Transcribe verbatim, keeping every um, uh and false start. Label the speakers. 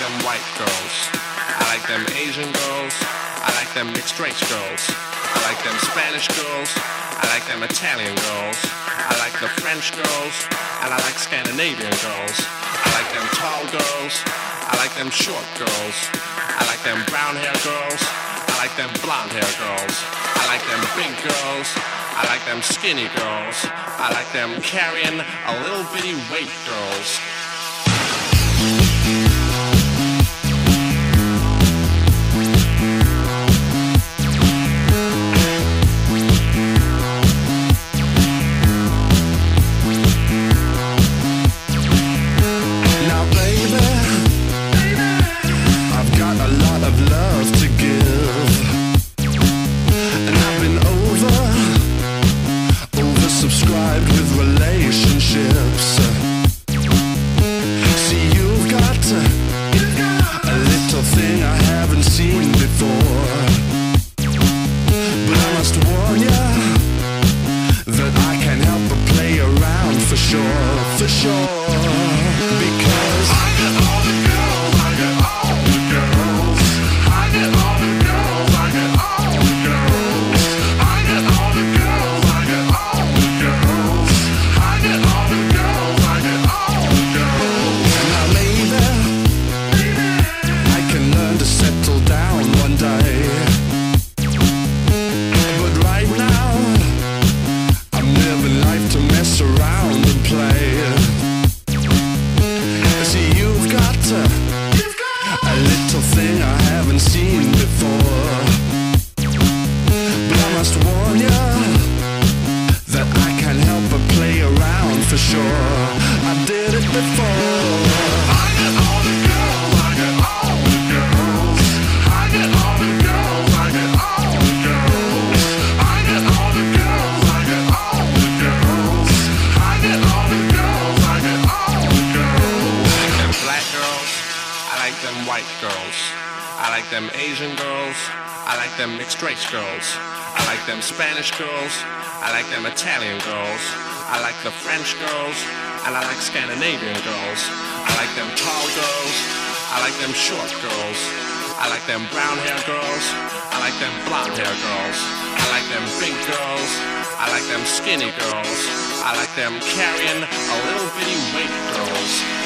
Speaker 1: them white girls. I like them Asian girls. I like them mixed race girls. I like them Spanish girls. I like them Italian girls. I like the French girls. And I like Scandinavian girls. I like them tall girls. I like them short girls. I like them brown hair girls. I like them blonde hair girls. I like them big girls. I like them skinny girls. I like them carrying a little bitty weight girls.
Speaker 2: Now baby, I've got a lot of love to give, and I've been over oversubscribed with relationships. See, you've got a little thing I haven't seen before, but I must warn ya that I can't help but play around for sure, for sure. Because I get all the girls, I get all the girls, I get all the girls, I get all the girls, I get all the girls, I get all the girls, I get all the girls, I get all the girls. Now maybe I can learn to settle down one day, but right now I'm living life to mess around and play. See, you've got a little thing I haven't seen before, but I must warn ya that I can't help but play around for sure. I did it before. I get all the girls, I get all the girls, I get all the girls, I get all the girls, I get all the girls, I get all the girls, I get all the girls, I get all the girls.
Speaker 1: I like them black girls. I like them white girls. I like them Asian girls. I like them mixed race girls. I like them Spanish girls. I like them Italian girls. I like the French girls. And I like Scandinavian girls. I like them tall girls. I like them short girls. I like them brown hair girls. I like them blonde hair girls. I like them big girls. I like them skinny girls. I like them carrying a little bitty weight girls.